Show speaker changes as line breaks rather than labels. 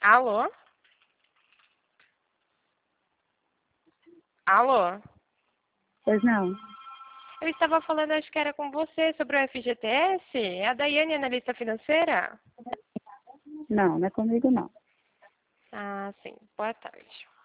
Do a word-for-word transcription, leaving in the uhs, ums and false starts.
Alô? Alô?
Pois não.
Eu estava falando, acho que era com você, sobre o F G T S? É a Daiane, analista financeira?
Não, não é comigo não.
Ah, sim. Boa tarde.